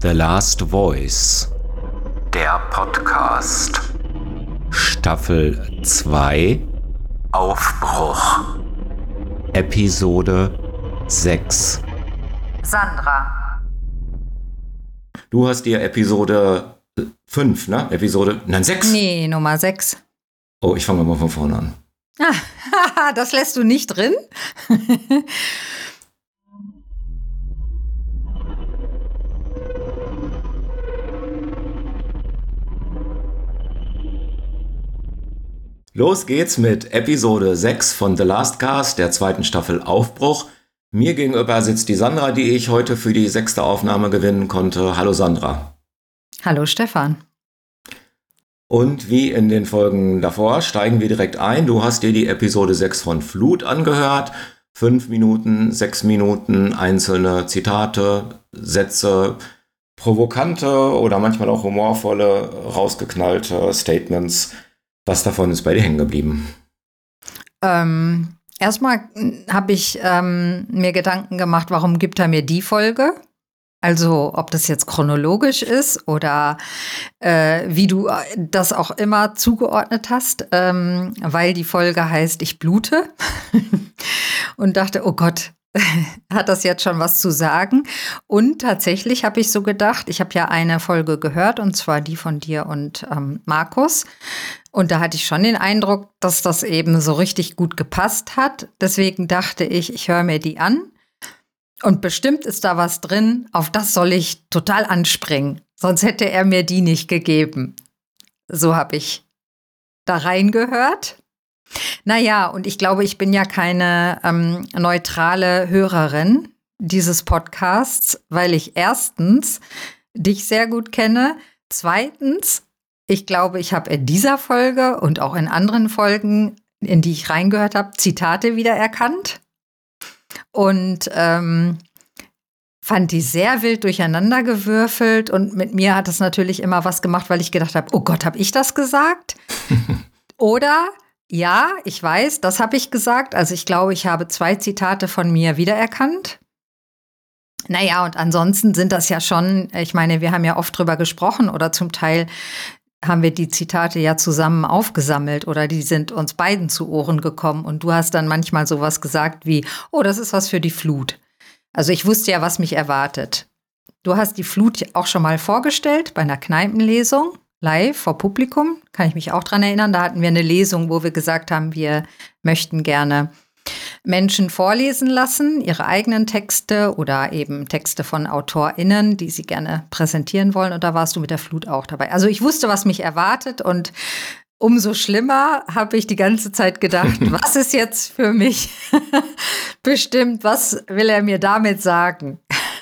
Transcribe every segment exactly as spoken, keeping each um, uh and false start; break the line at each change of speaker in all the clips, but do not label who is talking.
The Last Voice, der Podcast, Staffel zwei, Aufbruch, Episode sechs.
Sandra.
Du hast dir Episode fünf, ne? Episode, nein, sechs?
Nee, Nummer sechs.
Oh, ich fange mal von vorne an.
Ah, das lässt du nicht drin?
Los geht's mit Episode sechs von The Last Cast, der zweiten Staffel Aufbruch. Mir gegenüber sitzt die Sandra, die ich heute für die sechste Aufnahme gewinnen konnte. Hallo Sandra.
Hallo Stefan.
Und wie in den Folgen davor steigen wir direkt ein. Du hast dir die Episode sechs von Flut angehört. Fünf Minuten, sechs Minuten, einzelne Zitate, Sätze, provokante oder manchmal auch humorvolle, rausgeknallte Statements. Was davon ist bei dir hängen geblieben?
Ähm, erstmal habe ich ähm, mir Gedanken gemacht, warum gibt er mir die Folge? Also ob das jetzt chronologisch ist oder äh, wie du das auch immer zugeordnet hast, ähm, weil die Folge heißt Ich blute und dachte, oh Gott, hat das jetzt schon was zu sagen? Und tatsächlich habe ich so gedacht, ich habe ja eine Folge gehört, und zwar die von dir und ähm, Markus. Und da hatte ich schon den Eindruck, dass das eben so richtig gut gepasst hat. Deswegen dachte ich, ich höre mir die an. Und bestimmt ist da was drin, auf das soll ich total anspringen. Sonst hätte er mir die nicht gegeben. So habe ich da reingehört. Naja, und ich glaube, ich bin ja keine ähm, neutrale Hörerin dieses Podcasts, weil ich erstens dich sehr gut kenne. Zweitens, ich glaube, ich habe in dieser Folge und auch in anderen Folgen, in die ich reingehört habe, Zitate wiedererkannt. Und ähm, fand die sehr wild durcheinandergewürfelt. Und mit mir hat das natürlich immer was gemacht, weil ich gedacht habe, oh Gott, habe ich das gesagt? Oder, ja, ich weiß, das habe ich gesagt. Also ich glaube, ich habe zwei Zitate von mir wiedererkannt. Naja, und ansonsten sind das ja schon, ich meine, wir haben ja oft drüber gesprochen oder zum Teil haben wir die Zitate ja zusammen aufgesammelt oder die sind uns beiden zu Ohren gekommen. Und du hast dann manchmal sowas gesagt wie, oh, das ist was für die Flut. Also ich wusste ja, was mich erwartet. Du hast die Flut auch schon mal vorgestellt bei einer Kneipenlesung, live vor Publikum. Kann ich mich auch dran erinnern. Da hatten wir eine Lesung, wo wir gesagt haben, wir möchten gerne Menschen vorlesen lassen, ihre eigenen Texte oder eben Texte von AutorInnen, die sie gerne präsentieren wollen. Und da warst du mit der Flut auch dabei. Also ich wusste, was mich erwartet, und umso schlimmer habe ich die ganze Zeit gedacht, was ist jetzt für mich bestimmt, was will er mir damit sagen?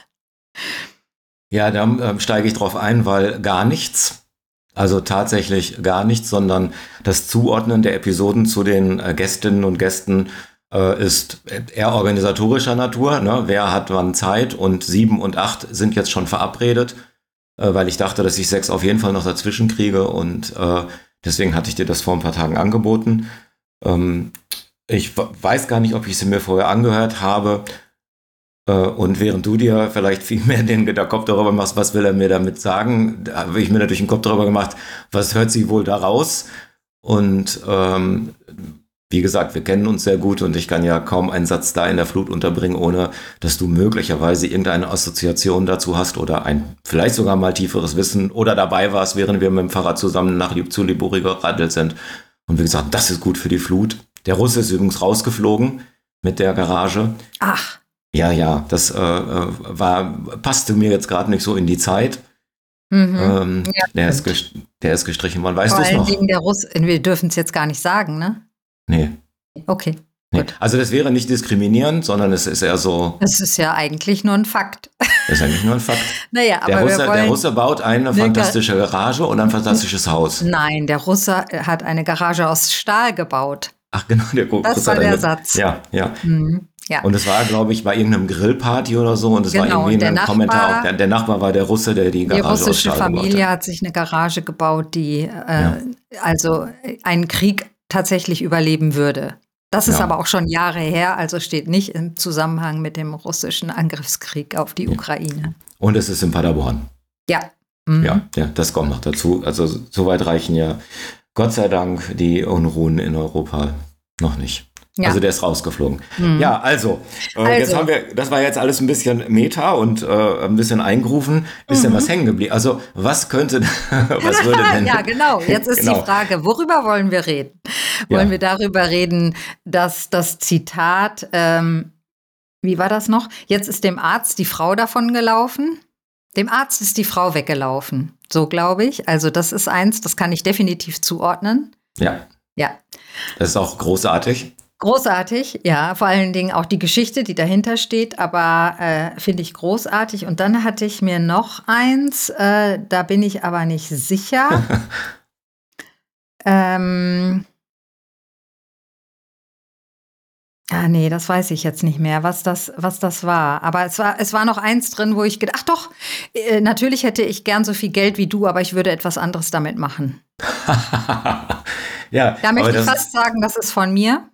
Ja, da äh, steige ich drauf ein, weil gar nichts, also tatsächlich gar nichts, sondern das Zuordnen der Episoden zu den äh, Gästinnen und Gästen ist eher organisatorischer Natur, ne? Wer hat wann Zeit, und sieben und acht sind jetzt schon verabredet, äh, weil ich dachte, dass ich sechs auf jeden Fall noch dazwischen kriege, und äh, deswegen hatte ich dir das vor ein paar Tagen angeboten. Ähm, ich w- weiß gar nicht, ob ich sie mir vorher angehört habe, äh, und während du dir vielleicht viel mehr den, den Kopf darüber machst, was will er mir damit sagen, da habe ich mir natürlich den Kopf darüber gemacht, was hört sie wohl da raus, und ähm, wie gesagt, wir kennen uns sehr gut, und ich kann ja kaum einen Satz da in der Flut unterbringen, ohne dass du möglicherweise irgendeine Assoziation dazu hast oder ein vielleicht sogar mal tieferes Wissen oder dabei warst, während wir mit dem Fahrrad zusammen nach zu Libori geradelt sind. Und wie gesagt, das ist gut für die Flut. Der Russe ist übrigens rausgeflogen mit der Garage.
Ach.
Ja, ja, das äh, war passte mir jetzt gerade nicht so in die Zeit.
Mhm.
Ähm,
Ja,
der, ist gest- der ist gestrichen worden. Weißt du
vor
es
allen
noch?
Dingen der Russ, wir dürfen es jetzt gar nicht sagen, ne?
Nee.
Okay,
Nee.
gut.
Also das wäre nicht diskriminierend, sondern es ist eher so,
Das ist ja eigentlich nur ein Fakt.
das ist ja nicht nur ein Fakt.
Naja, aber
Der Russe,
wir wollen...
der Russe baut eine
eine
fantastische Garage und ein fantastisches Haus.
Nein, der Russe hat eine Garage aus Stahl gebaut.
Ach genau, der Russe
Das war
hat
der
eine,
Satz.
Ja, ja.
Mhm. Ja.
Und es war, glaube ich, bei irgendeinem Grillparty oder so, und es war
Genau,
irgendwie
und der
ein
Nachbar-
Kommentar. Auch der, der Nachbar war der Russe, der die
Die
Garage aus
russische
Stahl
Familie
gebaut hat.
hat sich eine Garage gebaut, die äh,
Ja.
also einen Krieg tatsächlich überleben würde. Das ist
Ja.
aber auch schon Jahre her, also steht nicht im Zusammenhang mit dem russischen Angriffskrieg auf die Ukraine.
Und es ist in Paderborn.
Ja. Mhm.
Ja, ja, das kommt noch dazu. Also soweit reichen ja Gott sei Dank die Unruhen in Europa noch nicht. Ja. Also der ist rausgeflogen. Mhm. Ja, also, äh, also, jetzt haben wir, das war jetzt alles ein bisschen Meta und äh, ein bisschen eingerufen. Ist mhm. denn was hängen geblieben? Also was könnte, was würde denn?
Ja, genau. Jetzt ist genau. die Frage, worüber wollen wir reden? Wollen ja. wir darüber reden, dass das Zitat, ähm, wie war das noch? Jetzt ist dem Arzt die Frau davon gelaufen. Dem Arzt ist die Frau weggelaufen. So glaube ich. Also das ist eins, das kann ich definitiv zuordnen.
Ja.
Ja.
Das ist auch großartig.
Großartig, ja, vor allen Dingen auch die Geschichte, die dahinter steht, aber äh, finde ich großartig. Und dann hatte ich mir noch eins, äh, da bin ich aber nicht sicher. ähm, ah, nee, das weiß ich jetzt nicht mehr, was das, was das war. Aber es war, es war noch eins drin, wo ich gedacht, ach doch, äh, natürlich hätte ich gern so viel Geld wie du, aber ich würde etwas anderes damit machen.
Ja,
da möchte ich fast sagen, das ist von mir.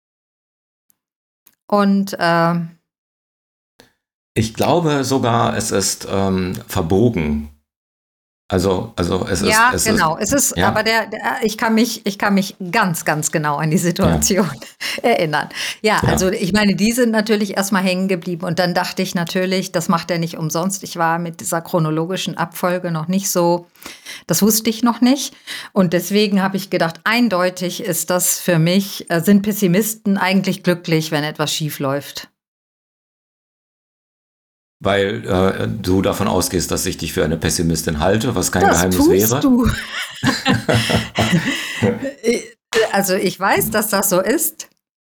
Und äh,
ich glaube sogar, es ist ähm, verbogen. Also, also es ist.
Ja,
es
genau.
Ist,
es ist,
ja.
aber der, der, ich kann mich, ich kann mich ganz, ganz genau an die Situation ja. erinnern. Ja, ja, also ich meine, die sind natürlich erstmal hängen geblieben und dann dachte ich natürlich, das macht er nicht umsonst. Ich war mit dieser chronologischen Abfolge noch nicht so, das wusste ich noch nicht. Und deswegen habe ich gedacht, eindeutig ist das für mich, äh, sind Pessimisten eigentlich glücklich, wenn etwas schief läuft.
Weil äh, du davon ausgehst, dass ich dich für eine Pessimistin halte, was kein
das
Geheimnis
tust
wäre.
Du. Also ich weiß, dass das so ist.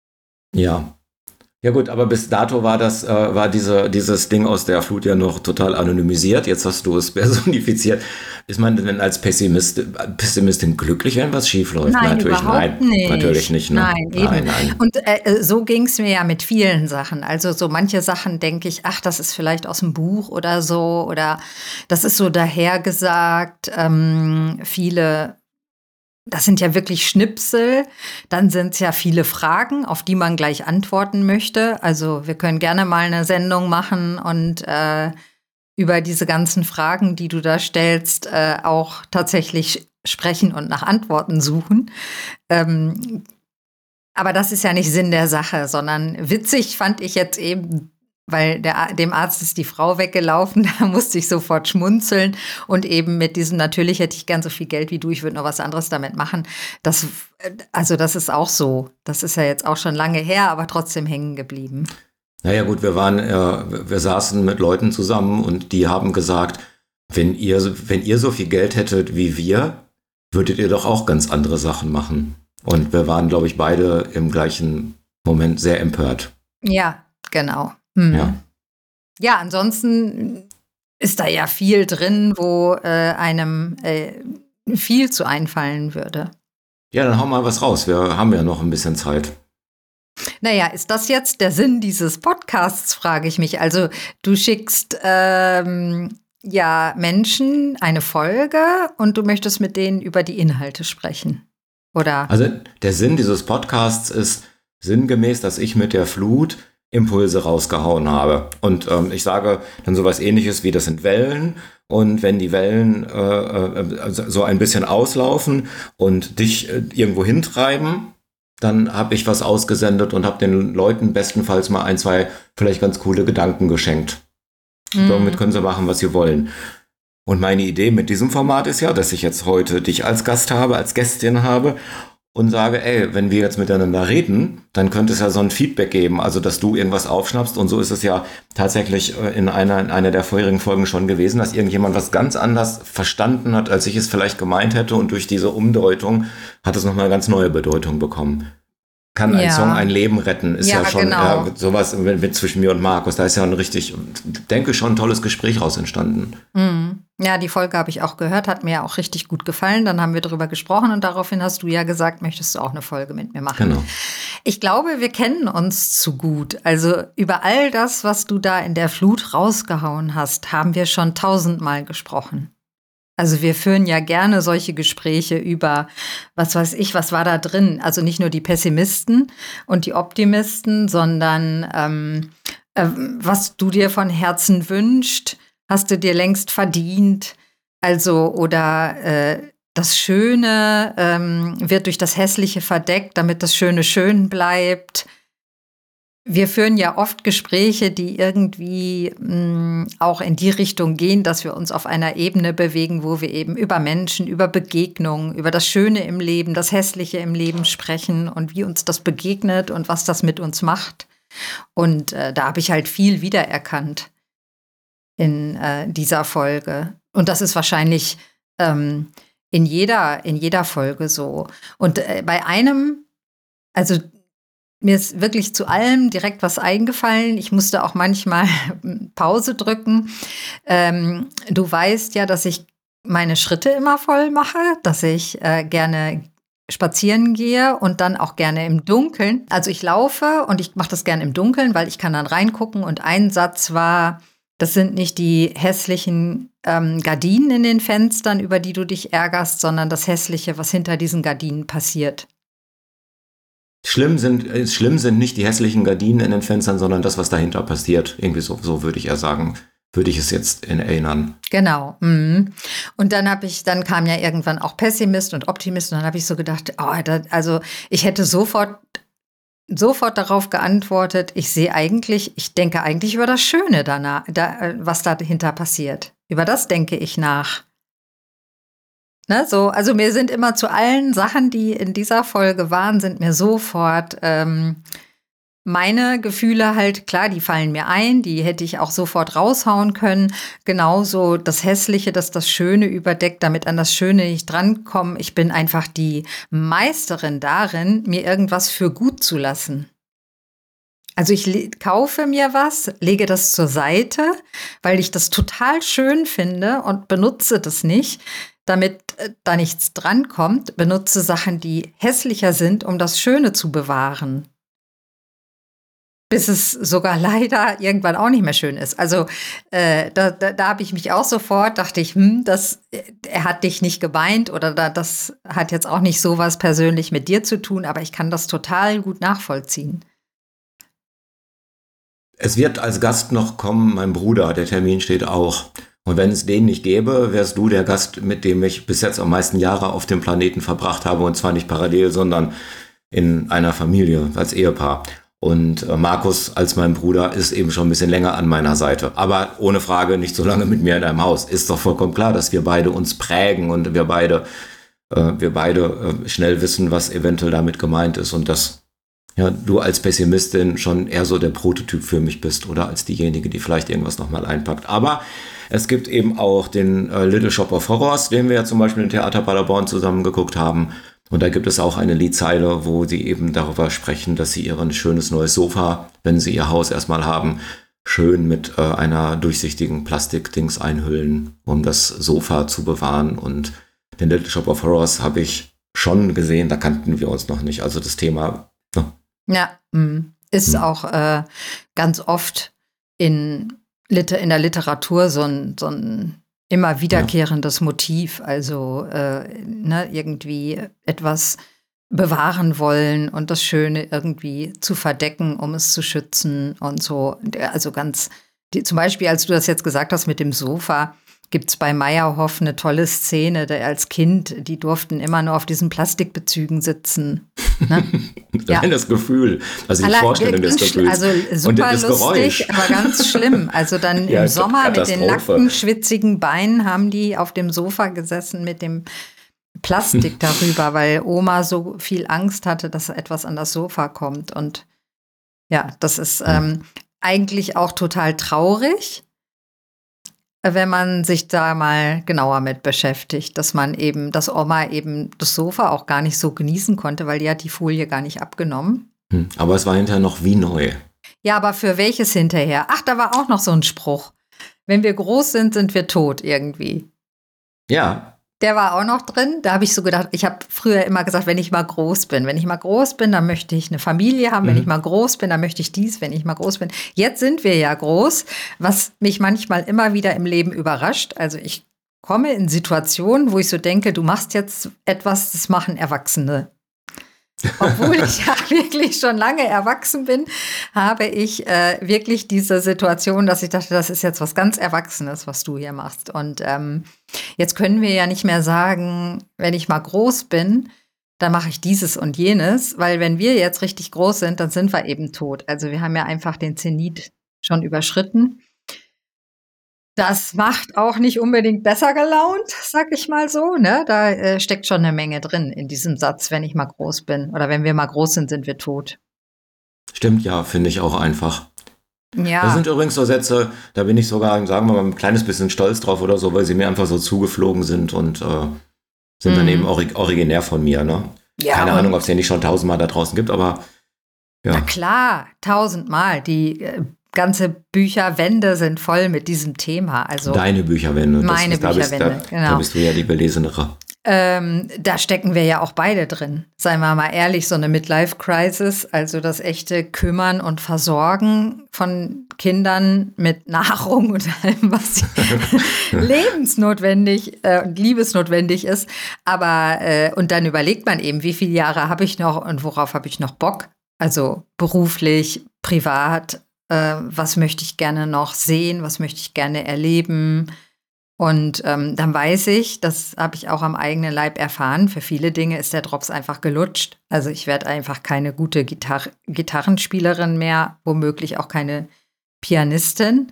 Ja. Ja gut, aber bis dato war das, äh, war diese, dieses Ding aus der Flut ja noch total anonymisiert. Jetzt hast du es personifiziert. Ist man denn als Pessimist, Pessimistin glücklich, wenn was schief läuft?
Nein,
natürlich
überhaupt
nein.
nicht.
Natürlich nicht. Ne?
Nein, eben. Nein, nein. Und äh, so ging es mir ja mit vielen Sachen. Also so manche Sachen denke ich, ach, das ist vielleicht aus dem Buch oder so. Oder das ist so dahergesagt. Ähm, viele Das sind ja wirklich Schnipsel. Dann sind es ja viele Fragen, auf die man gleich antworten möchte. Also wir können gerne mal eine Sendung machen und äh, über diese ganzen Fragen, die du da stellst, äh, auch tatsächlich sprechen und nach Antworten suchen. Ähm, aber das ist ja nicht Sinn der Sache, sondern witzig fand ich jetzt eben, weil der, dem Arzt ist die Frau weggelaufen, da musste ich sofort schmunzeln und eben mit diesem, natürlich hätte ich gern so viel Geld wie du, ich würde noch was anderes damit machen. Das, also das ist auch so, das ist ja jetzt auch schon lange her, aber trotzdem hängen geblieben.
Naja gut, wir waren, äh, wir saßen mit Leuten zusammen und die haben gesagt, wenn ihr, wenn ihr so viel Geld hättet wie wir, würdet ihr doch auch ganz andere Sachen machen. Und wir waren, glaube ich, beide im gleichen Moment sehr empört.
Ja, genau. Hm.
Ja.
Ja, ansonsten ist da ja viel drin, wo äh, einem äh, viel zu einfallen würde.
Ja, dann hau mal was raus. Wir haben ja noch ein bisschen Zeit.
Naja, ist das jetzt der Sinn dieses Podcasts, frage ich mich. Also du schickst ähm, ja Menschen eine Folge und du möchtest mit denen über die Inhalte sprechen, oder?
Also der Sinn dieses Podcasts ist sinngemäß, dass ich mit der Flut Impulse rausgehauen habe. Und ähm, ich sage dann sowas Ähnliches wie, das sind Wellen. Und wenn die Wellen äh, so ein bisschen auslaufen und dich äh, irgendwo hintreiben, dann habe ich was ausgesendet und habe den Leuten bestenfalls mal ein, zwei vielleicht ganz coole Gedanken geschenkt. Mhm. Damit können sie machen, was sie wollen. Und meine Idee mit diesem Format ist ja, dass ich jetzt heute dich als Gast habe, als Gästin habe und sage, ey, wenn wir jetzt miteinander reden, dann könnte es ja so ein Feedback geben, also dass du irgendwas aufschnappst. Und so ist es ja tatsächlich in einer, in einer der vorherigen Folgen schon gewesen, dass irgendjemand was ganz anders verstanden hat, als ich es vielleicht gemeint hätte. Und durch diese Umdeutung hat es nochmal eine ganz neue Bedeutung bekommen. Kann ein
ja.
Song ein Leben retten, ist ja, ja schon
genau.
ja, sowas mit, mit zwischen mir und Markus. Da ist ja ein richtig, denke schon, ein tolles Gespräch raus entstanden.
Mhm. Ja, die Folge habe ich auch gehört, hat mir auch richtig gut gefallen. Dann haben wir darüber gesprochen und daraufhin hast du ja gesagt, möchtest du auch eine Folge mit mir machen.
Genau.
Ich glaube, wir kennen uns zu gut. Also über all das, was du da in der Flut rausgehauen hast, haben wir schon tausendmal gesprochen. Also wir führen ja gerne solche Gespräche über, was weiß ich, was war da drin? Also nicht nur die Pessimisten und die Optimisten, sondern ähm, äh, was du dir von Herzen wünschst, hast du dir längst verdient. Also, oder äh, das Schöne ähm, wird durch das Hässliche verdeckt, damit das Schöne schön bleibt. Wir führen ja oft Gespräche, die irgendwie mh, auch in die Richtung gehen, dass wir uns auf einer Ebene bewegen, wo wir eben über Menschen, über Begegnungen, über das Schöne im Leben, das Hässliche im Leben sprechen und wie uns das begegnet und was das mit uns macht. Und äh, da habe ich halt viel wiedererkannt in äh, dieser Folge. Und das ist wahrscheinlich ähm, in jeder, in jeder Folge so. Und äh, bei einem, also mir ist wirklich zu allem direkt was eingefallen. Ich musste auch manchmal Pause drücken. Ähm, du weißt ja, dass ich meine Schritte immer voll mache, dass ich äh, gerne spazieren gehe und dann auch gerne im Dunkeln. Also ich laufe und ich mache das gerne im Dunkeln, weil ich kann dann reingucken. Und ein Satz war, das sind nicht die hässlichen ähm, Gardinen in den Fenstern, über die du dich ärgerst, sondern das Hässliche, was hinter diesen Gardinen passiert.
Schlimm sind, äh, schlimm sind nicht die hässlichen Gardinen in den Fenstern, sondern das, was dahinter passiert. Irgendwie so, so würde ich eher sagen, würde ich es jetzt in erinnern.
Genau. Mhm. Und dann habe ich, dann kam ja irgendwann auch Pessimist und Optimist und dann habe ich so gedacht, oh, da, also ich hätte sofort, sofort darauf geantwortet, ich sehe eigentlich, ich denke eigentlich über das Schöne danach, da, was dahinter passiert. Über das denke ich nach. Ne, so, also mir sind immer zu allen Sachen, die in dieser Folge waren, sind mir sofort ähm, meine Gefühle halt, klar, die fallen mir ein, die hätte ich auch sofort raushauen können. Genauso das Hässliche, das das Schöne überdeckt, damit an das Schöne nicht drankommen. Ich bin einfach die Meisterin darin, mir irgendwas für gut zu lassen. Also ich le- kaufe mir was, lege das zur Seite, weil ich das total schön finde und benutze das nicht. Damit äh, da nichts drankommt, benutze Sachen, die hässlicher sind, um das Schöne zu bewahren. Bis es sogar leider irgendwann auch nicht mehr schön ist. Also äh, da, da, da habe ich mich auch sofort, dachte ich, hm, das, er hat dich nicht gemeint oder da, das hat jetzt auch nicht so was persönlich mit dir zu tun, aber ich kann das total gut nachvollziehen.
Es wird als Gast noch kommen, mein Bruder, der Termin steht auch. Und wenn es den nicht gäbe, wärst du der Gast, mit dem ich bis jetzt am meisten Jahre auf dem Planeten verbracht habe. Und zwar nicht parallel, sondern in einer Familie, als Ehepaar. Und äh, Markus als mein Bruder ist eben schon ein bisschen länger an meiner Seite. Aber ohne Frage nicht so lange mit mir in einem Haus. Ist doch vollkommen klar, dass wir beide uns prägen und wir beide, äh, wir beide äh, schnell wissen, was eventuell damit gemeint ist. Und dass ja, du als Pessimistin schon eher so der Prototyp für mich bist oder als diejenige, die vielleicht irgendwas nochmal einpackt. Aber es gibt eben auch den äh, Little Shop of Horrors, den wir ja zum Beispiel im Theater Paderborn zusammen geguckt haben. Und da gibt es auch eine Liedzeile, wo sie eben darüber sprechen, dass sie ihr ein schönes neues Sofa, wenn sie ihr Haus erstmal haben, schön mit äh, einer durchsichtigen Plastikdings einhüllen, um das Sofa zu bewahren. Und den Little Shop of Horrors habe ich schon gesehen, da kannten wir uns noch nicht. Also das Thema... Ne?
Ja, mh. ist
Hm.
auch äh, ganz oft in, Liter- in der Literatur so ein, so ein immer wiederkehrendes ja. Motiv. Also äh, ne, irgendwie etwas bewahren wollen und das Schöne irgendwie zu verdecken, um es zu schützen und so. Also ganz, die, zum Beispiel, als du das jetzt gesagt hast mit dem Sofa, gibt es bei Meyerhoff eine tolle Szene, der als Kind, die durften immer nur auf diesen Plastikbezügen sitzen. Ne?
Ja. Das Gefühl, also die
Alla,
Vorstellung des Gefühls.
Also super
und das
lustig,
Geräusch.
aber ganz schlimm. Also dann
Ja,
im Sommer mit den
Katastrophe.
nackten, schwitzigen Beinen haben die auf dem Sofa gesessen mit dem Plastik darüber, weil Oma so viel Angst hatte, dass etwas an das Sofa kommt. Und ja, das ist ähm, eigentlich auch total traurig, wenn man sich da mal genauer mit beschäftigt, dass man eben, dass Oma eben das Sofa auch gar nicht so genießen konnte, weil die hat die Folie gar nicht abgenommen.
Hm, aber es war hinterher noch wie neu.
Ja, aber für welches hinterher? Ach, da war auch noch so ein Spruch. Wenn wir groß sind, sind wir tot irgendwie.
Ja.
Der war auch noch drin. Da habe ich so gedacht, ich habe früher immer gesagt, wenn ich mal groß bin. Wenn ich mal groß bin, dann möchte ich eine Familie haben. Mhm. Wenn ich mal groß bin, dann möchte ich dies. Wenn ich mal groß bin. Jetzt sind wir ja groß, was mich manchmal immer wieder im Leben überrascht. Also ich komme in Situationen, wo ich so denke, du machst jetzt etwas, das machen Erwachsene. Obwohl ich ja wirklich schon lange erwachsen bin, habe ich äh, wirklich diese Situation, dass ich dachte, das ist jetzt was ganz Erwachsenes, was du hier machst. Und ähm, jetzt können wir ja nicht mehr sagen, wenn ich mal groß bin, dann mache ich dieses und jenes, weil wenn wir jetzt richtig groß sind, dann sind wir eben tot. Also wir haben ja einfach den Zenit schon überschritten. Das macht auch nicht unbedingt besser gelaunt, sag ich mal so, ne? Da äh, steckt schon eine Menge drin in diesem Satz, wenn ich mal groß bin. Oder wenn wir mal groß sind, sind wir tot.
Stimmt, ja, finde ich auch einfach. Das
Ja.
sind übrigens so Sätze, da bin ich sogar, sagen wir mal, ein kleines bisschen stolz drauf oder so, weil sie mir einfach so zugeflogen sind und äh, sind dann
Mhm.
eben orig originär von mir, ne?
Ja,
Keine
und
Ahnung, ob es den nicht schon tausendmal da draußen gibt, aber
na
ja.
klar, tausendmal. Die äh, ganze Bücherwände sind voll mit diesem Thema. Also
Deine Bücherwände, das
meine
ist, da, bist, da,
Bücherwände,
da
genau.
bist du ja die Belesenere.
Ähm, da stecken wir ja auch beide drin. Seien wir mal ehrlich, so eine Midlife-Crisis, also das echte Kümmern und Versorgen von Kindern mit Nahrung und allem, was lebensnotwendig äh, und liebesnotwendig ist. Aber, äh, und dann überlegt man eben, wie viele Jahre habe ich noch und worauf habe ich noch Bock? Also beruflich, privat, äh, was möchte ich gerne noch sehen, was möchte ich gerne erleben? Und ähm, dann weiß ich, das habe ich auch am eigenen Leib erfahren, für viele Dinge ist der Drops einfach gelutscht. Also ich werde einfach keine gute Gitar Gitarrenspielerin mehr, womöglich auch keine Pianistin.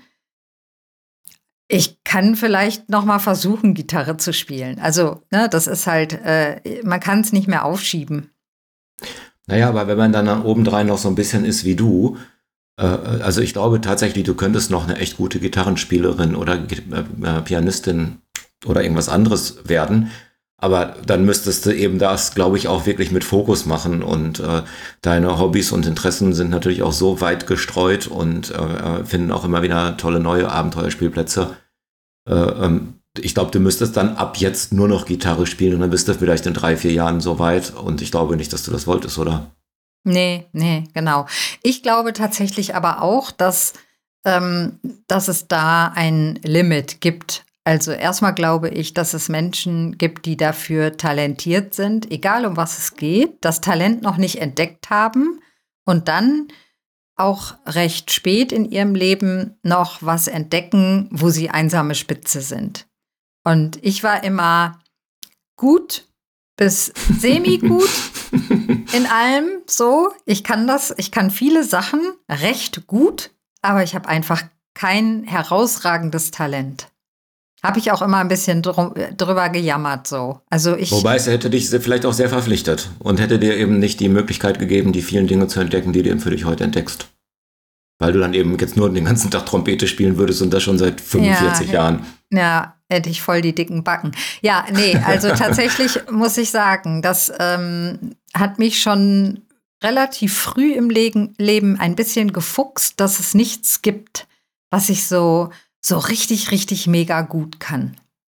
Ich kann vielleicht noch mal versuchen, Gitarre zu spielen. Also ne, das ist halt, äh, man kann es nicht mehr aufschieben.
Naja, aber wenn man dann obendrein noch so ein bisschen ist wie du, äh, also ich glaube tatsächlich, du könntest noch eine echt gute Gitarrenspielerin oder äh, Pianistin oder irgendwas anderes werden. Aber dann müsstest du eben das, glaube ich, auch wirklich mit Fokus machen. Und äh, deine Hobbys und Interessen sind natürlich auch so weit gestreut und äh, finden auch immer wieder tolle neue Abenteuerspielplätze. Äh, ähm, ich glaube, du müsstest dann ab jetzt nur noch Gitarre spielen und dann bist du vielleicht in drei, vier Jahren so weit. Und ich glaube nicht, dass du das wolltest, oder?
Nee, nee, genau. Ich glaube tatsächlich aber auch, dass, ähm, dass es da ein Limit gibt. Also erstmal glaube ich, dass es Menschen gibt, die dafür talentiert sind, egal um was es geht, das Talent noch nicht entdeckt haben und dann auch recht spät in ihrem Leben noch was entdecken, wo sie einsame Spitze sind. Und ich war immer gut bis semi-gut in allem so. Ich kann das, ich kann viele Sachen recht gut, aber ich habe einfach kein herausragendes Talent. Habe ich auch immer ein bisschen drum, drüber gejammert so. Also ich.
Wobei es hätte dich vielleicht auch sehr verpflichtet und hätte dir eben nicht die Möglichkeit gegeben, die vielen Dinge zu entdecken, die du eben für dich heute entdeckst. Weil du dann eben jetzt nur den ganzen Tag Trompete spielen würdest und das schon seit fünfundvierzig
ja,
Jahren.
Ja, hätte ich voll die dicken Backen. Ja, nee, also tatsächlich muss ich sagen, das ähm, hat mich schon relativ früh im Legen, Leben ein bisschen gefuchst, dass es nichts gibt, was ich so, so richtig, richtig mega gut kann.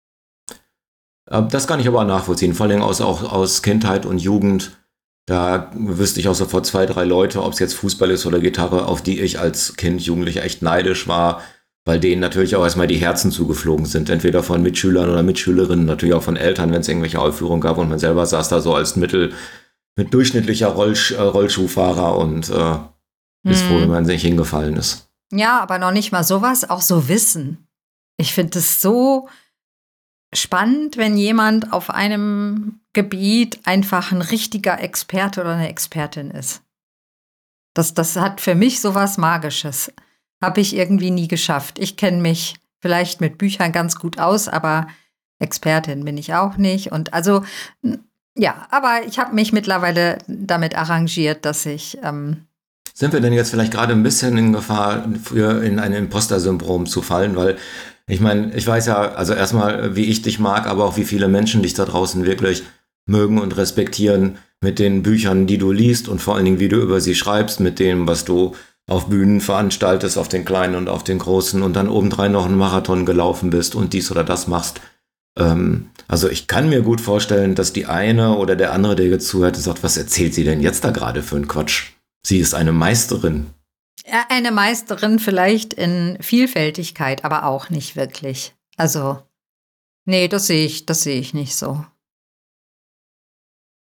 Das kann ich aber auch nachvollziehen, vor allem aus, auch aus Kindheit und Jugend. Da wüsste ich auch sofort zwei, drei Leute, ob es jetzt Fußball ist oder Gitarre, auf die ich als Kind, Jugendlicher echt neidisch war, weil denen natürlich auch erstmal die Herzen zugeflogen sind. Entweder von Mitschülern oder Mitschülerinnen, natürlich auch von Eltern, wenn es irgendwelche Aufführungen gab und man selber saß da so als Mittel mit durchschnittlicher Rollsch äh, Rollschuhfahrer und äh, ist froh, wenn man sich hingefallen ist.
Ja, aber noch nicht mal sowas, auch so Wissen. Ich finde es so spannend, wenn jemand auf einem Gebiet einfach ein richtiger Experte oder eine Expertin ist. Das, das hat für mich sowas Magisches. Habe ich irgendwie nie geschafft. Ich kenne mich vielleicht mit Büchern ganz gut aus, aber Expertin bin ich auch nicht. Und also, ja, aber ich habe mich mittlerweile damit arrangiert, dass ich. Ähm
Sind wir denn jetzt vielleicht gerade ein bisschen in Gefahr, für in ein Imposter-Syndrom zu fallen? Weil ich meine, ich weiß ja, also erstmal, wie ich dich mag, aber auch wie viele Menschen dich da draußen wirklich mögen und respektieren mit den Büchern, die du liest und vor allen Dingen, wie du über sie schreibst, mit dem, was du auf Bühnen veranstaltest, auf den kleinen und auf den großen und dann obendrein noch einen Marathon gelaufen bist und dies oder das machst. Ähm, also ich kann mir gut vorstellen, dass die eine oder der andere, der jetzt zuhört, sagt, was erzählt sie denn jetzt da gerade für einen Quatsch? Sie ist eine Meisterin.
Eine Meisterin vielleicht in Vielfältigkeit, aber auch nicht wirklich. Also, nee, das sehe ich, das sehe ich nicht so.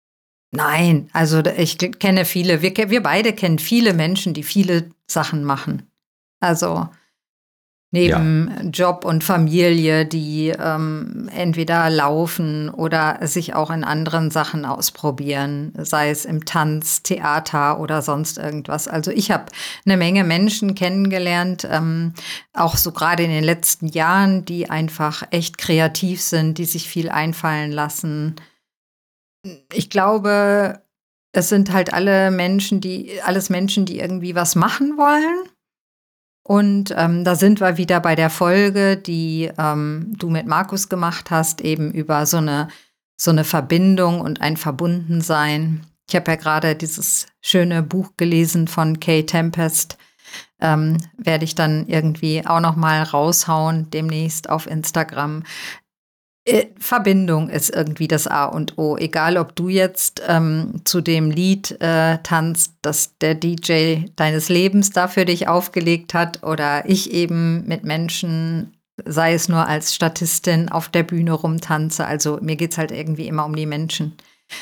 Nein, also ich kenne viele, wir, wir beide kennen viele Menschen, die viele Sachen machen. Also neben ja. Job und Familie, die ähm, entweder laufen oder sich auch in anderen Sachen ausprobieren, sei es im Tanz, Theater oder sonst irgendwas. Also ich habe eine Menge Menschen kennengelernt, ähm, auch so gerade in den letzten Jahren, die einfach echt kreativ sind, die sich viel einfallen lassen. Ich glaube, es sind halt alle Menschen, die, alles Menschen, die irgendwie was machen wollen. Und ähm, da sind wir wieder bei der Folge, die ähm, du mit Markus gemacht hast, eben über so eine, so eine Verbindung und ein Verbundensein. Ich habe ja gerade dieses schöne Buch gelesen von Kay Tempest. Ähm, werde ich dann irgendwie auch noch mal raushauen, demnächst auf Instagram. Verbindung ist irgendwie das A und O. Egal, ob du jetzt ähm, zu dem Lied äh, tanzt, das der D J deines Lebens da für dich aufgelegt hat, oder ich eben mit Menschen, sei es nur als Statistin, auf der Bühne rumtanze. Also mir geht es halt irgendwie immer um die Menschen.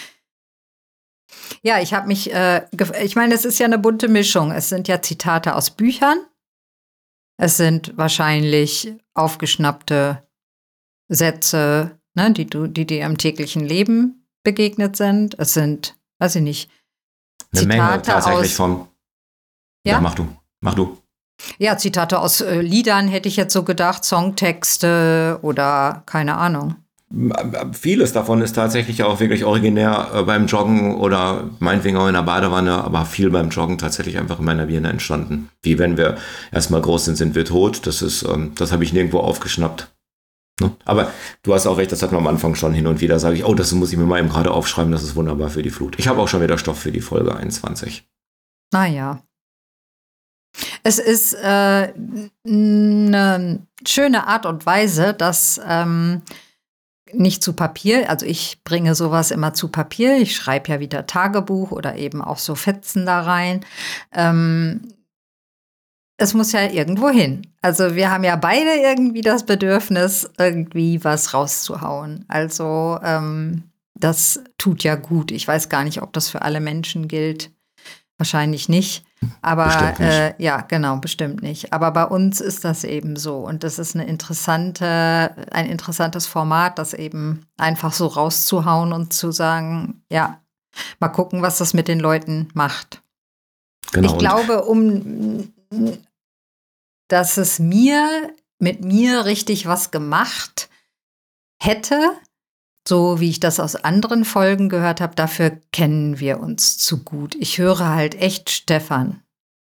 Ja, ich habe mich, äh, ich meine, es ist ja eine bunte Mischung. Es sind ja Zitate aus Büchern. Es sind wahrscheinlich aufgeschnappte Sätze, ne, die du, die dir im täglichen Leben begegnet sind. Es sind, weiß ich nicht,
eine
Zitate
Menge tatsächlich
aus,
vom. Ja? ja, mach du, mach du.
Ja, Zitate aus äh, Liedern hätte ich jetzt so gedacht, Songtexte oder keine Ahnung.
Vieles davon ist tatsächlich auch wirklich originär äh, beim Joggen oder meinetwegen auch in der Badewanne, aber viel beim Joggen tatsächlich einfach in meiner Birne entstanden. Wie wenn wir erstmal groß sind, sind wir tot. Das ist, ähm, das habe ich nirgendwo aufgeschnappt. Ne? Aber du hast auch recht, das hatten wir am Anfang schon hin und wieder, sage ich, oh, das muss ich mir mal eben gerade aufschreiben, das ist wunderbar für die Flut. Ich habe auch schon wieder Stoff für die Folge einundzwanzig.
Naja. Es ist äh, eine schöne Art und Weise, dass ähm, nicht zu Papier, also ich bringe sowas immer zu Papier, ich schreibe ja wieder Tagebuch oder eben auch so Fetzen da rein. Ähm, Es muss ja irgendwo hin. Also wir haben ja beide irgendwie das Bedürfnis, irgendwie was rauszuhauen. Also ähm, das tut ja gut. Ich weiß gar nicht, ob das für alle Menschen gilt. Wahrscheinlich nicht. Aber nicht. Äh, ja, genau, bestimmt nicht. Aber bei uns ist das eben so. Und das ist eine interessante, ein interessantes Format, das eben einfach so rauszuhauen und zu sagen, ja, mal gucken, was das mit den Leuten macht. Genau. Ich glaube, um dass es mir, mit mir richtig was gemacht hätte, so wie ich das aus anderen Folgen gehört habe, dafür kennen wir uns zu gut. Ich höre halt echt Stefan.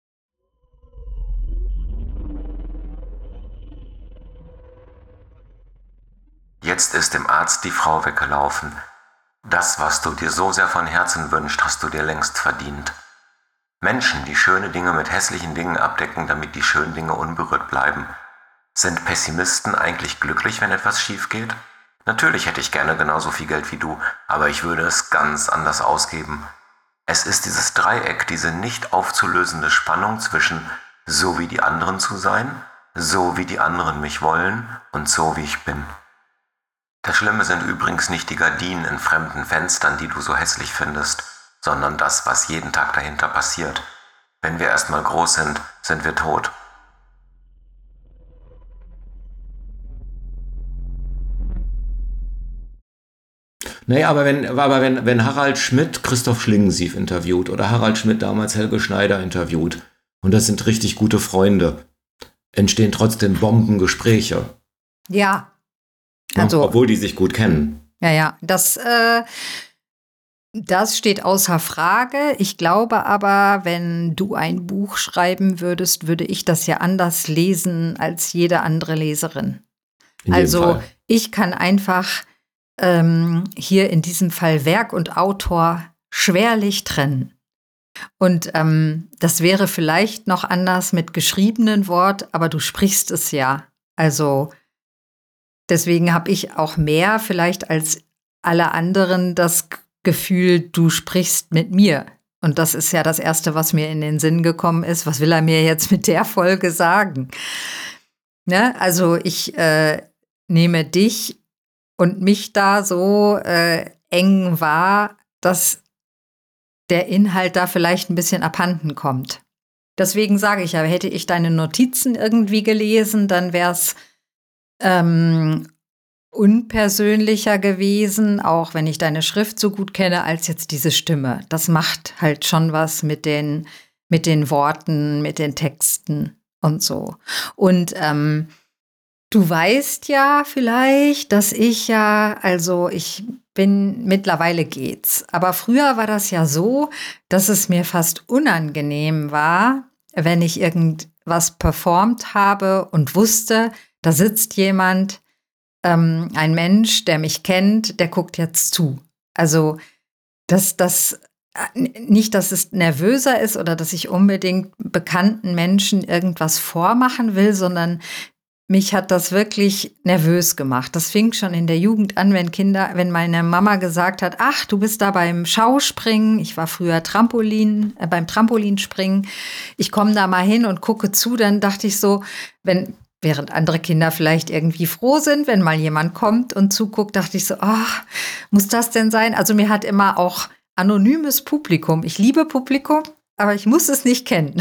Jetzt ist dem Arzt die Frau weggelaufen. Das, was du dir so sehr von Herzen wünschst, hast du dir längst verdient. Menschen, die schöne Dinge mit hässlichen Dingen abdecken, damit die schönen Dinge unberührt bleiben. Sind Pessimisten eigentlich glücklich, wenn etwas schief geht? Natürlich hätte ich gerne genauso viel Geld wie du, aber ich würde es ganz anders ausgeben. Es ist dieses Dreieck, diese nicht aufzulösende Spannung zwischen so wie die anderen zu sein, so wie die anderen mich wollen und so wie ich bin. Das Schlimme sind übrigens nicht die Gardinen in fremden Fenstern, die du so hässlich findest, sondern das, was jeden Tag dahinter passiert. Wenn wir erstmal groß sind, sind wir tot.
Naja, aber wenn, aber wenn, wenn Harald Schmidt Christoph Schlingensief interviewt oder Harald Schmidt damals Helge Schneider interviewt, und das sind richtig gute Freunde, entstehen trotzdem Bombengespräche.
Ja. Also,
ja, obwohl die sich gut kennen.
Ja, ja, das, äh, das steht außer Frage. Ich glaube aber, wenn du ein Buch schreiben würdest, würde ich das ja anders lesen als jede andere Leserin.
In
also
Fall.
Ich kann einfach ähm, hier in diesem Fall Werk und Autor schwerlich trennen. Und ähm, das wäre vielleicht noch anders mit geschriebenen Wort, aber du sprichst es ja. Also deswegen habe ich auch mehr vielleicht als alle anderen das Gefühl, du sprichst mit mir. Und das ist ja das Erste, was mir in den Sinn gekommen ist. Was will er mir jetzt mit der Folge sagen? Ne? Also ich äh, nehme dich und mich da so äh, eng wahr, dass der Inhalt da vielleicht ein bisschen abhanden kommt. Deswegen sage ich ja, hätte ich deine Notizen irgendwie gelesen, dann wäre es ähm, unpersönlicher gewesen, auch wenn ich deine Schrift so gut kenne, als jetzt diese Stimme. Das macht halt schon was mit den, mit den Worten, mit den Texten und so. Und ähm, du weißt ja vielleicht, dass ich ja, also ich bin, mittlerweile geht's. Aber früher war das ja so, dass es mir fast unangenehm war, wenn ich irgendwas performt habe und wusste, da sitzt jemand, ähm, ein Mensch, der mich kennt, der guckt jetzt zu. Also dass das nicht, dass es nervöser ist oder dass ich unbedingt bekannten Menschen irgendwas vormachen will, sondern mich hat das wirklich nervös gemacht. Das fing schon in der Jugend an, wenn Kinder, wenn meine Mama gesagt hat, ach, du bist da beim Schauspringen. Ich war früher Trampolin, äh, beim Trampolinspringen. Ich komme da mal hin und gucke zu. Dann dachte ich so, wenn, während andere Kinder vielleicht irgendwie froh sind, wenn mal jemand kommt und zuguckt, dachte ich so, ach, muss das denn sein? Also mir hat immer auch anonymes Publikum. Ich liebe Publikum, aber ich muss es nicht kennen.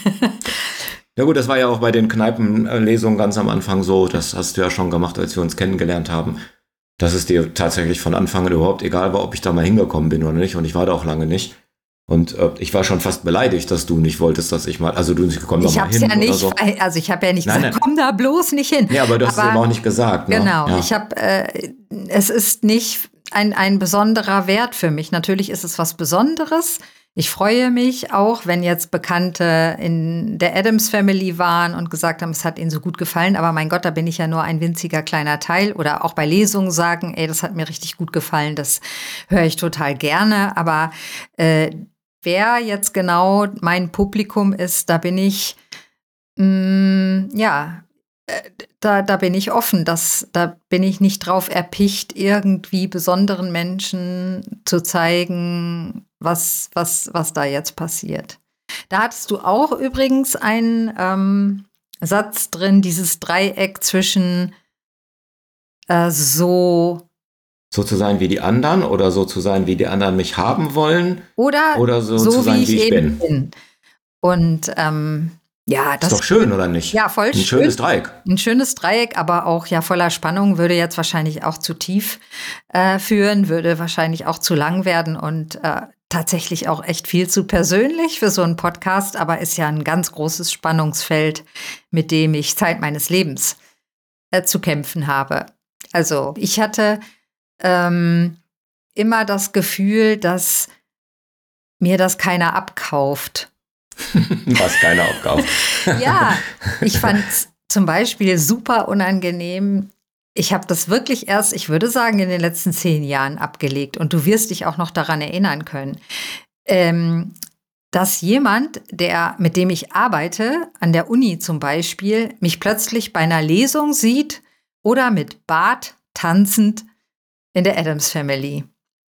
Ja gut, das war ja auch bei den Kneipenlesungen ganz am Anfang so, das hast du ja schon gemacht, als wir uns kennengelernt haben, dass es dir tatsächlich von Anfang an überhaupt egal war, ob ich da mal hingekommen bin oder nicht, und ich war da auch lange nicht. Und äh, ich war schon fast beleidigt, dass du nicht wolltest, dass ich mal, also du nicht gekommen, da mal hin
ja nicht,
oder so.
Also ich habe ja nicht
nein,
gesagt,
nein.
komm da bloß nicht hin.
Ja, aber du hast aber, es eben auch nicht gesagt. Ne?
Genau,
ja.
ich habe, äh, es ist nicht ein, ein besonderer Wert für mich. Natürlich ist es was Besonderes. Ich freue mich auch, wenn jetzt Bekannte in der Addams Family waren und gesagt haben, es hat ihnen so gut gefallen. Aber mein Gott, da bin ich ja nur ein winziger kleiner Teil. Oder auch bei Lesungen sagen, ey, das hat mir richtig gut gefallen. Das höre ich total gerne. Aber äh, wer jetzt genau mein Publikum ist, da bin ich, mh, ja, äh, da, da bin ich offen. Das, da bin ich nicht drauf erpicht, irgendwie besonderen Menschen zu zeigen, was, was, was da jetzt passiert. Da hattest du auch übrigens einen ähm, Satz drin, dieses Dreieck zwischen äh, so
so zu sein wie die anderen oder so zu sein, wie die anderen mich haben wollen
oder,
oder so,
so
zu sein,
wie ich,
wie ich bin.
bin. Und ähm, ja, das
ist doch schön, oder nicht?
Ja, voll schön.
Ein schönes Dreieck.
Ein schönes Dreieck, aber auch ja voller Spannung, würde jetzt wahrscheinlich auch zu tief äh, führen, würde wahrscheinlich auch zu lang werden und äh, tatsächlich auch echt viel zu persönlich für so einen Podcast, aber ist ja ein ganz großes Spannungsfeld, mit dem ich Zeit meines Lebens äh, zu kämpfen habe. Also ich hatte ähm, immer das Gefühl, dass mir das keiner abkauft.
Was keiner abkauft.
Ja, ich fand es zum Beispiel super unangenehm. Ich habe das wirklich erst, ich würde sagen, in den letzten zehn Jahren abgelegt. Und du wirst dich auch noch daran erinnern können, ähm, dass jemand, der, mit dem ich arbeite, an der Uni zum Beispiel, mich plötzlich bei einer Lesung sieht oder mit Bart tanzend in der Addams Family.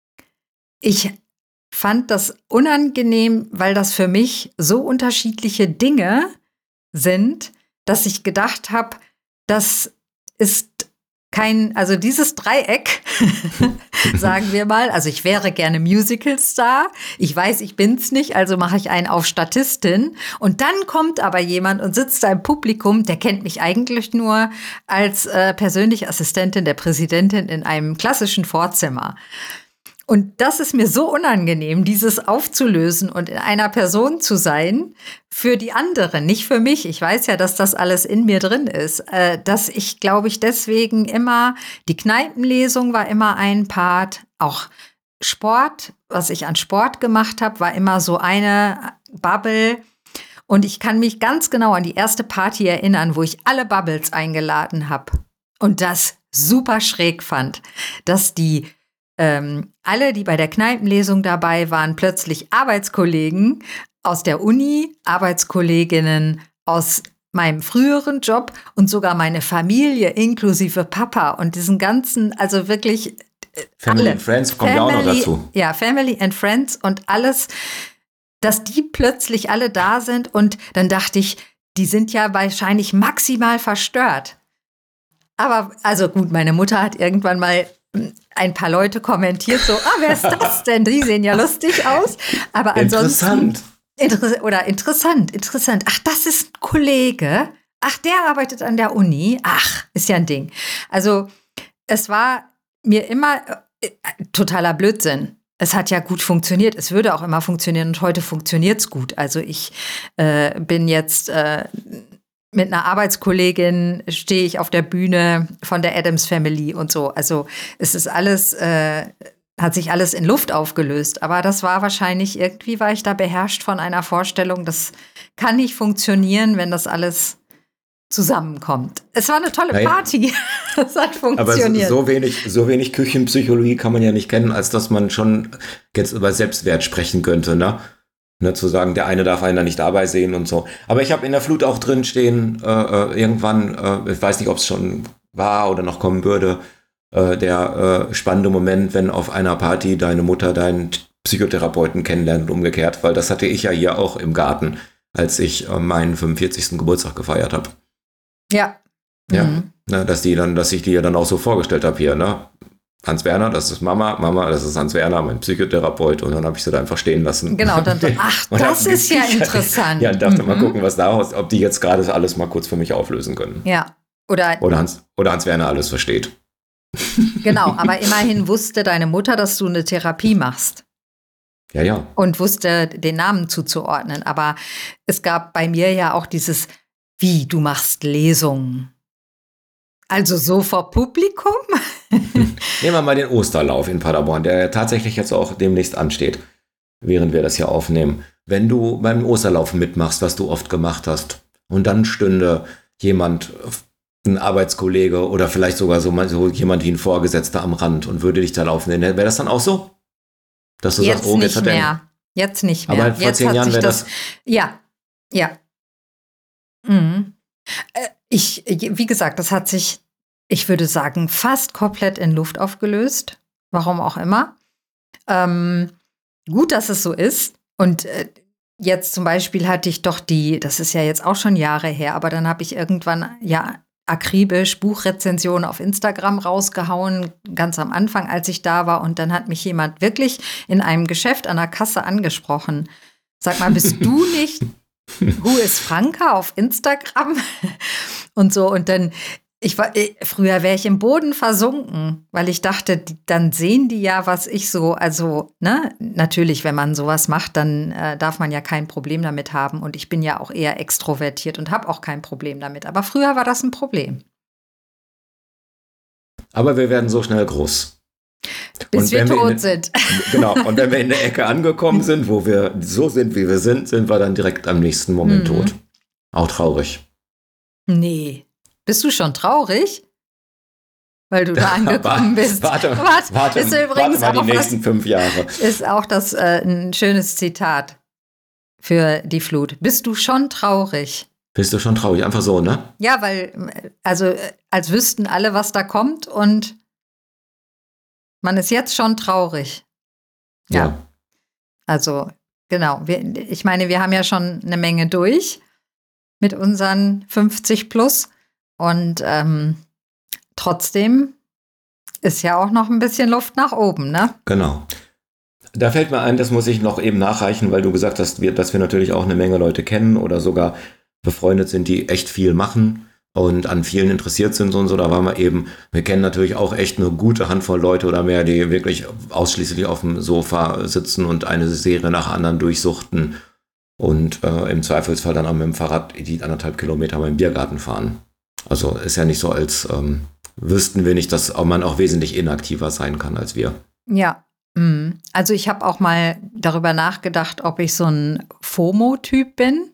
Ich fand das unangenehm, weil das für mich so unterschiedliche Dinge sind, dass ich gedacht habe, das ist kein, also dieses Dreieck, sagen wir mal, also ich wäre gerne Musical-Star, ich weiß, ich bin's nicht, also mache ich einen auf Statistin und dann kommt aber jemand und sitzt da im Publikum, der kennt mich eigentlich nur als äh, persönliche Assistentin der Präsidentin in einem klassischen Vorzimmer. Und das ist mir so unangenehm, dieses aufzulösen und in einer Person zu sein für die anderen, nicht für mich. Ich weiß ja, dass das alles in mir drin ist, äh, dass ich, glaube ich, deswegen immer, die Kneipenlesung war immer ein Part, auch Sport, was ich an Sport gemacht habe, war immer so eine Bubble. Und ich kann mich ganz genau an die erste Party erinnern, wo ich alle Bubbles eingeladen habe und das super schräg fand, dass die Ähm, alle, die bei der Kneipenlesung dabei waren, plötzlich Arbeitskollegen aus der Uni, Arbeitskolleginnen aus meinem früheren Job und sogar meine Familie inklusive Papa und diesen ganzen, also wirklich äh,
Family
alle.
and Friends kommt ja auch noch dazu.
Ja, Family and Friends und alles, dass die plötzlich alle da sind und dann dachte ich, die sind ja wahrscheinlich maximal verstört. Aber, also gut, meine Mutter hat irgendwann mal ein paar Leute kommentiert so, ah, wer ist das denn? Die sehen ja lustig aus. Aber ansonsten.
Interessant.
Inter- oder interessant, interessant. Ach, das ist ein Kollege. Ach, der arbeitet an der Uni. Ach, ist ja ein Ding. Also, es war mir immer äh, totaler Blödsinn. Es hat ja gut funktioniert. Es würde auch immer funktionieren und heute funktioniert es gut. Also, ich äh, bin jetzt äh, mit einer Arbeitskollegin, stehe ich auf der Bühne von der Addams Family und so. Also, es ist alles. Äh, hat sich alles in Luft aufgelöst. Aber das war wahrscheinlich, irgendwie war ich da beherrscht von einer Vorstellung, das kann nicht funktionieren, wenn das alles zusammenkommt. Es war eine tolle
Naja.
Party. Es hat
Aber
funktioniert.
so wenig, so wenig Küchenpsychologie kann man ja nicht kennen, als dass man schon jetzt über Selbstwert sprechen könnte, ne? Ne, zu sagen, der eine darf einen da nicht dabei sehen und so. Aber ich habe in der Flut auch drin stehen, äh, äh, irgendwann, äh, ich weiß nicht, ob es schon war oder noch kommen würde, äh, der äh, spannende Moment, wenn auf einer Party deine Mutter deinen Psychotherapeuten kennenlernt und umgekehrt, weil das hatte ich ja hier auch im Garten, als ich äh, meinen fünfundvierzigsten Geburtstag gefeiert habe.
Ja.
Ja,
Mhm.
ne, dass die dann, dass ich die ja dann auch so vorgestellt habe hier, ne? Hans Werner, das ist Mama, Mama, das ist Hans Werner, mein Psychotherapeut, und dann habe ich sie da einfach stehen lassen.
Genau, dann, ach,
Und
das
hab
ist ja
gekichert.
interessant.
Ja, und dachte
Mhm.
mal gucken, was daraus, ob die jetzt gerade alles mal kurz für mich auflösen können.
Ja, oder,
Oder Hans, oder Hans Werner alles versteht.
genau, aber immerhin wusste deine Mutter, dass du eine Therapie machst.
Ja, ja.
Und wusste, den Namen zuzuordnen. Aber es gab bei mir ja auch dieses, wie, du machst Lesungen. Also so vor Publikum?
Nehmen wir mal den Osterlauf in Paderborn, der ja tatsächlich jetzt auch demnächst ansteht, während wir das hier aufnehmen. Wenn du beim Osterlauf mitmachst, was du oft gemacht hast, und dann stünde jemand, ein Arbeitskollege oder vielleicht sogar so, so jemand wie ein Vorgesetzter am Rand und würde dich da laufen, wäre das dann auch so? Dass du
Jetzt
sagst, oh,
nicht
jetzt hat er.
mehr. Jetzt nicht mehr.
Aber vor
Jetzt
zehn
hat
Jahren
sich
wäre
das.
das.
Ja, ja. Mhm. Äh, Ich, wie gesagt, das hat sich, ich würde sagen, fast komplett in Luft aufgelöst. Warum auch immer. Ähm, gut, dass es so ist. Und äh, jetzt zum Beispiel hatte ich doch die, das ist ja jetzt auch schon Jahre her, aber dann habe ich irgendwann ja akribisch Buchrezensionen auf Instagram rausgehauen, ganz am Anfang, als ich da war. Und dann hat mich jemand wirklich in einem Geschäft an der Kasse angesprochen. Sag mal, bist du nicht Who is Franka auf Instagram? Und so. Und dann, ich war, früher wäre ich im Boden versunken, weil ich dachte, die, dann sehen die ja, was ich so, also, ne, natürlich, wenn man sowas macht, dann äh, darf man ja kein Problem damit haben. Und ich bin ja auch eher extrovertiert und habe auch kein Problem damit. Aber früher war das ein Problem.
Aber wir werden so schnell groß.
Bis
Und
wir
wenn wir
tot
in-
sind.
Genau, und wenn wir in der Ecke angekommen sind, wo wir so sind, wie wir sind, sind wir dann direkt am nächsten Moment
Mhm.
tot. Auch traurig.
Nee. Bist du schon traurig? Weil du da angekommen
Warte,
bist.
Warte,
Was?
warte,
Ist übrigens
warte mal die
auch
nächsten fünf Jahre.
Ist auch das äh, ein schönes Zitat für die Flut. Bist du schon traurig?
Bist du schon traurig? Einfach so, ne?
Ja, weil, äh, also, äh, als wüssten alle, was da kommt und man ist jetzt schon traurig. Ja. Also, genau. Wir, ich meine, wir haben ja schon eine Menge durch mit unseren fünfzig plus und ähm, trotzdem ist ja auch noch ein bisschen Luft nach oben, ne?
Genau. Da fällt mir ein, das muss ich noch eben nachreichen, weil du gesagt hast, wir, dass wir natürlich auch eine Menge Leute kennen oder sogar befreundet sind, die echt viel machen und an vielen interessiert sind und so. Da waren wir eben, wir kennen natürlich auch echt eine gute Handvoll Leute oder mehr, die wirklich ausschließlich auf dem Sofa sitzen und eine Serie nach anderen durchsuchten und äh, im Zweifelsfall dann auch mit dem Fahrrad die anderthalb Kilometer beim Biergarten fahren. Also ist ja nicht so, als ähm, wüssten wir nicht, dass man auch wesentlich inaktiver sein kann als wir.
Ja. mm. Also ich habe auch mal darüber nachgedacht, ob ich so ein FOMO-Typ bin.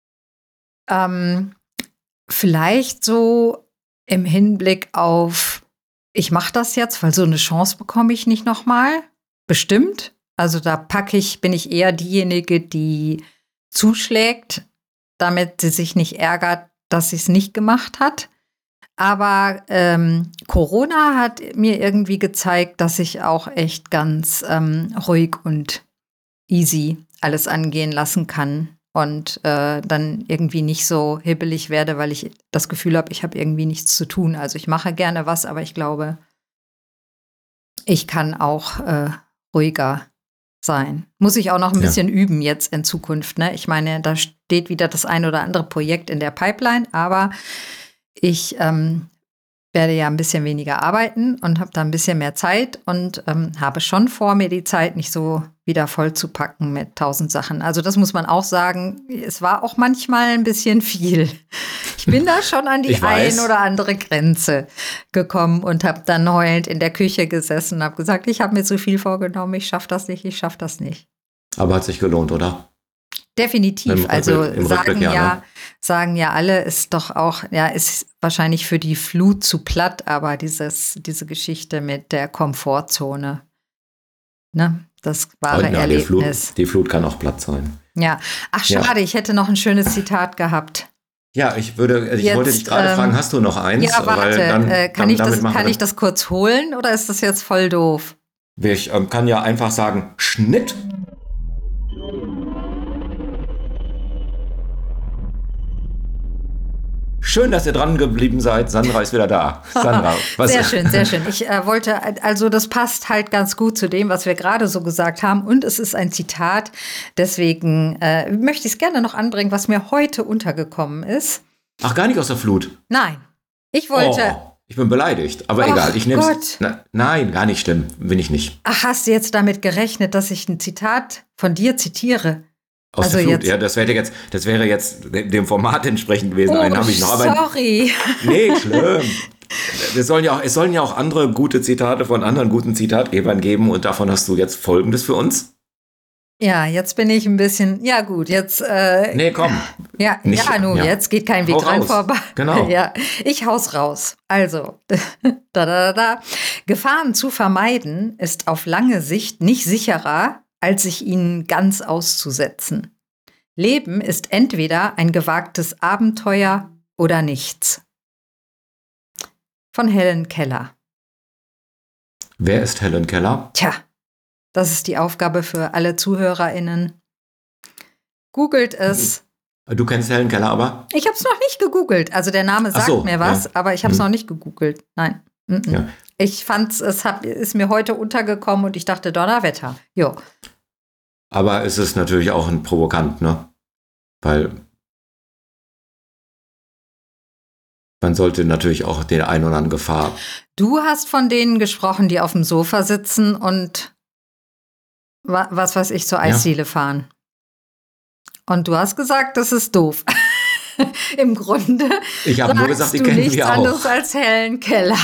Ähm, vielleicht so im Hinblick auf, ich mache das jetzt, weil so eine Chance bekomme ich nicht nochmal. Bestimmt. Also da packe ich, bin ich eher diejenige, die zuschlägt, damit sie sich nicht ärgert, dass sie es nicht gemacht hat. Aber ähm, Corona hat mir irgendwie gezeigt, dass ich auch echt ganz ähm, ruhig und easy alles angehen lassen kann und äh, dann irgendwie nicht so hibbelig werde, weil ich das Gefühl habe, ich habe irgendwie nichts zu tun. Also ich mache gerne was, aber ich glaube, ich kann auch äh, ruhiger sein. Muss ich auch noch ein
Ja.
bisschen üben jetzt in Zukunft. Ne? Ich meine, da steht wieder das ein oder andere Projekt in der Pipeline, aber ich ähm, werde ja ein bisschen weniger arbeiten und habe da ein bisschen mehr Zeit und ähm, habe schon vor, mir die Zeit nicht so wieder voll zu packen mit tausend Sachen. Also das muss man auch sagen, es war auch manchmal ein bisschen viel. Ich bin da schon an die
Ich weiß.
ein oder andere Grenze gekommen und habe dann heulend in der Küche gesessen und habe gesagt, ich habe mir zu viel vorgenommen, ich schaffe das nicht, ich schaffe das nicht.
Aber hat sich gelohnt, oder?
Definitiv.
Im Rückblick-
Also
im
sagen
Rückblick,
ja,
ja, ne?
sagen ja alle, ist doch auch, ja, ist wahrscheinlich für die Flut zu platt, aber dieses, diese Geschichte mit der Komfortzone, ne, das wahre
Ja, die, Flut,
Erlebnis.
die Flut kann auch platt sein.
Ja, ach
Ja.
schade, ich hätte noch ein schönes Zitat gehabt.
Ja, ich würde, ich
Jetzt,
wollte dich gerade
ähm,
fragen, hast du noch eins?
Ja, warte,
Weil dann,
äh, kann,
dann,
ich,
damit
das,
machen
kann
wir
ich das kurz holen oder ist das jetzt voll doof?
Ich ähm, kann ja einfach sagen, Schnitt. Schön, dass ihr dran geblieben seid. Sandra ist wieder da. Sandra, was?
Sehr schön, sehr schön. Ich äh, wollte, also das passt halt ganz gut zu dem, was wir gerade so gesagt haben. Und es ist ein Zitat. Deswegen äh, möchte ich es gerne noch anbringen, was mir heute untergekommen ist.
Ach, gar nicht aus der Flut.
Nein, ich wollte.
Oh, ich bin beleidigt. Aber
Ach
egal, ich nehme
Gott.
es. Nein, gar nicht schlimm. Bin ich nicht.
Ach, hast du jetzt damit gerechnet, dass ich ein Zitat von dir zitiere?
Aus
Also
der Flut.
jetzt-
Ja, das wäre jetzt, das wäre jetzt dem Format entsprechend gewesen.
Oh,
Einen habe ich noch. Aber
sorry.
nee, schlimm. Es sollen, ja auch, es sollen ja auch andere gute Zitate von anderen guten Zitatgebern geben und davon hast du jetzt Folgendes für uns.
Ja, jetzt bin ich ein bisschen. Ja, gut, jetzt. Äh,
Nee, komm.
Ja,
Nicht-
ja, nun,
ja.
jetzt geht kein Weg
Hau
dran
raus.
vorbei.
Genau.
Ja, ich hau's raus. Also, da, da, da, da. Gefahren zu vermeiden ist auf lange Sicht nicht sicherer, als sich ihnen ganz auszusetzen. Leben ist entweder ein gewagtes Abenteuer oder nichts. Von Helen Keller.
Wer ist Helen Keller?
Tja, das ist die Aufgabe für alle ZuhörerInnen. Googelt es.
Du kennst Helen Keller aber?
Ich habe es noch nicht gegoogelt. Also der Name sagt
so,
mir was,
ja.
aber ich habe es
Hm.
noch nicht gegoogelt. Nein. Mm-mm.
Ja.
Ich fand's, es hab, ist mir heute untergekommen und ich dachte, Donnerwetter. Jo.
Aber es ist natürlich auch ein Provokant, ne? Weil man sollte natürlich auch den ein oder anderen Gefahr.
Du hast von denen gesprochen, die auf dem Sofa sitzen und wa was weiß ich zur Eisdiele fahren. Und du hast gesagt, das ist doof. Im Grunde
Ich habe nur gesagt,
sagst
die
du
kennen
nichts
wir
anderes
auch.
als Helen Keller.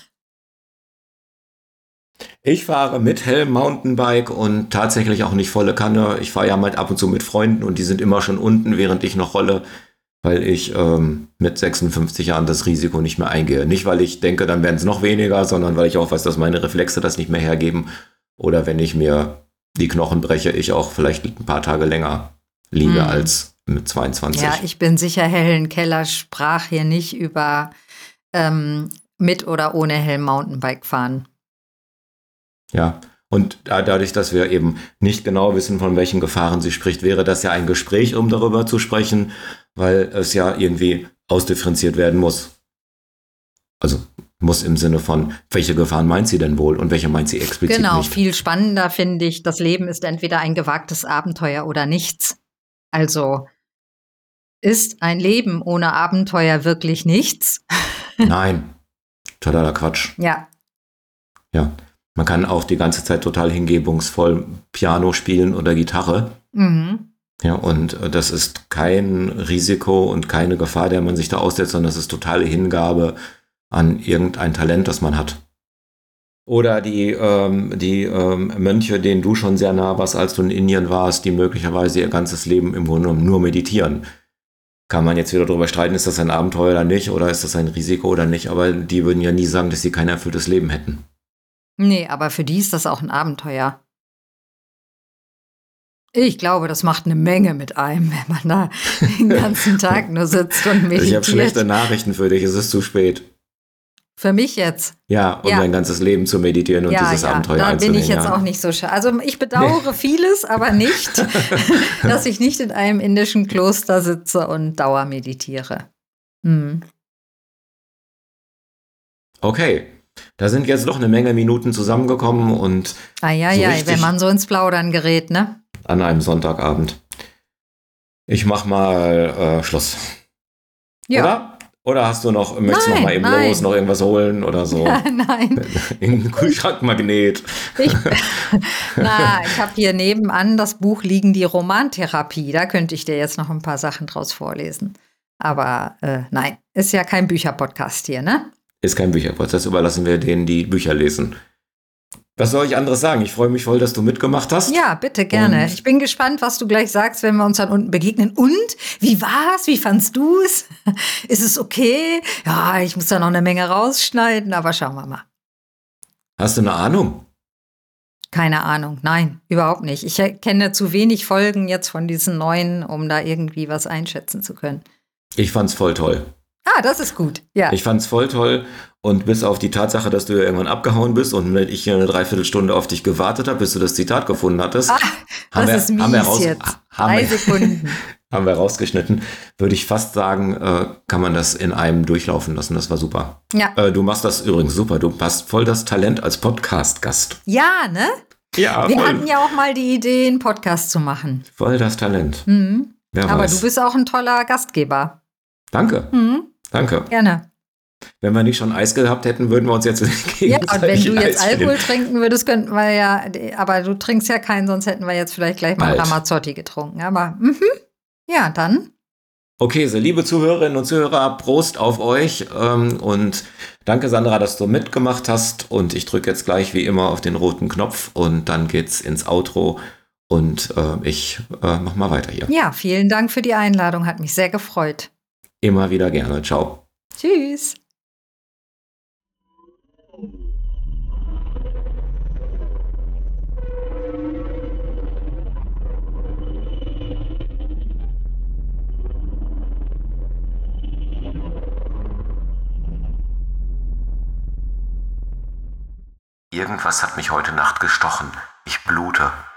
Ich fahre mit Helm Mountainbike und tatsächlich auch nicht volle Kanne. Ich fahre ja mal ab und zu mit Freunden und die sind immer schon unten, während ich noch rolle, weil ich ähm, mit sechsundfünfzig Jahren das Risiko nicht mehr eingehe. Nicht, weil ich denke, dann werden es noch weniger, sondern weil ich auch weiß, dass meine Reflexe das nicht mehr hergeben. Oder wenn ich mir die Knochen breche, ich auch vielleicht ein paar Tage länger liege
Hm.
als mit zweiundzwanzig.
Ja, ich bin sicher, Helen Keller sprach hier nicht über ähm, mit oder ohne Helm Mountainbike fahren.
Ja, und da, dadurch, dass wir eben nicht genau wissen, von welchen Gefahren sie spricht, wäre das ja ein Gespräch, um darüber zu sprechen, weil es ja irgendwie ausdifferenziert werden muss. Also muss im Sinne von, welche Gefahren meint sie denn wohl und welche meint sie explizit
Genau,
nicht.
viel spannender finde ich, das Leben ist entweder ein gewagtes Abenteuer oder nichts. Also ist ein Leben ohne Abenteuer wirklich nichts?
Nein, totaler Quatsch.
Ja,
Ja, man kann auch die ganze Zeit total hingebungsvoll Piano spielen oder Gitarre.
mhm.
Ja, und äh, das ist kein Risiko und keine Gefahr, der man sich da aussetzt, sondern das ist totale Hingabe an irgendein Talent, das man hat. Oder die, ähm, die ähm, Mönche, denen du schon sehr nah warst, als du in Indien warst, die möglicherweise ihr ganzes Leben im Grunde genommen nur meditieren. Kann man jetzt wieder darüber streiten, ist das ein Abenteuer oder nicht, oder ist das ein Risiko oder nicht, aber die würden ja nie sagen, dass sie kein erfülltes Leben hätten.
Nee, aber für die ist das auch ein Abenteuer. Ich glaube, das macht eine Menge mit einem, wenn man da den ganzen Tag nur sitzt und meditiert.
Ich habe schlechte Nachrichten für dich, es ist zu spät.
Für mich jetzt.
Ja, um
Ja.
dein ganzes Leben zu meditieren und
ja,
dieses
ja,
Abenteuer
da
einzunehmen.
bin ich jetzt
ja.
auch nicht so schade. Also ich bedauere vieles, aber nicht, dass ich nicht in einem indischen Kloster sitze und dauermeditiere. Hm.
Okay, Da sind jetzt doch eine Menge Minuten zusammengekommen und
Ah ja,
so
ja,
richtig
wenn man so ins Plaudern gerät, ne?
an einem Sonntagabend. Ich mach mal äh, Schluss.
Ja.
Oder? Oder hast du noch, möchtest du noch
Nein,
mal eben
nein.
los, noch irgendwas holen oder so?
Nein.
Irgendein Kühlschrankmagnet.
Ich, na, ich habe hier nebenan das Buch liegen, die Romantherapie. Da könnte ich dir jetzt noch ein paar Sachen draus vorlesen. Aber äh, nein, ist ja kein Bücherpodcast hier, ne?
Ist kein Bücherpodcast, das überlassen wir denen, die Bücher lesen. Was soll ich anderes sagen? Ich freue mich voll, dass du mitgemacht hast.
Ja, bitte, gerne.
Und
ich bin gespannt, was du gleich sagst, wenn wir uns dann unten begegnen. Und? Wie war's? Wie fandst du's? Ist es okay? Ja, ich muss da noch eine Menge rausschneiden, aber schauen wir mal.
Hast du eine Ahnung?
Keine Ahnung. Nein, überhaupt nicht. Ich kenne zu wenig Folgen jetzt von diesen neuen, um da irgendwie was einschätzen zu können.
Ich fand's voll toll.
Ah, das ist gut. Ja.
Ich fand's voll toll und bis auf die Tatsache, dass du ja irgendwann abgehauen bist und ich hier eine Dreiviertelstunde auf dich gewartet habe, bis du das Zitat gefunden hattest,
Ah,
haben,
das
wir,
ist mies
haben, wir raus,
jetzt.
haben,
Drei
wir,
Sekunden.
haben wir rausgeschnitten, würde ich fast sagen, äh, kann man das in einem durchlaufen lassen. Das war super.
Ja.
Äh, du machst das übrigens super. Du hast voll das Talent als Podcast-Gast.
Ja, ne?
Ja,
Wir
voll,
hatten ja auch mal die Idee, einen Podcast zu machen.
voll das Talent.
Mhm.
Wer
Aber
weiß.
du bist auch ein toller Gastgeber.
Danke,
Mhm.
danke.
Gerne.
Wenn wir nicht schon Eis gehabt hätten, würden wir uns jetzt
Ja, und wenn du jetzt
Eis
Alkohol
spielen.
trinken würdest, könnten wir ja, aber du trinkst ja keinen, sonst hätten wir jetzt vielleicht gleich mal
Bald.
Ramazzotti getrunken. Aber, mhm. Ja, dann.
Okay, so liebe Zuhörerinnen und Zuhörer, Prost auf euch ähm, und danke Sandra, dass du mitgemacht hast und ich drücke jetzt gleich wie immer auf den roten Knopf und dann geht's ins Outro und äh, ich äh, mach mal weiter hier.
Ja, vielen Dank für die Einladung, hat mich sehr gefreut.
Immer wieder gerne, ciao.
Tschüss.
Irgendwas hat mich heute Nacht gestochen. Ich blute.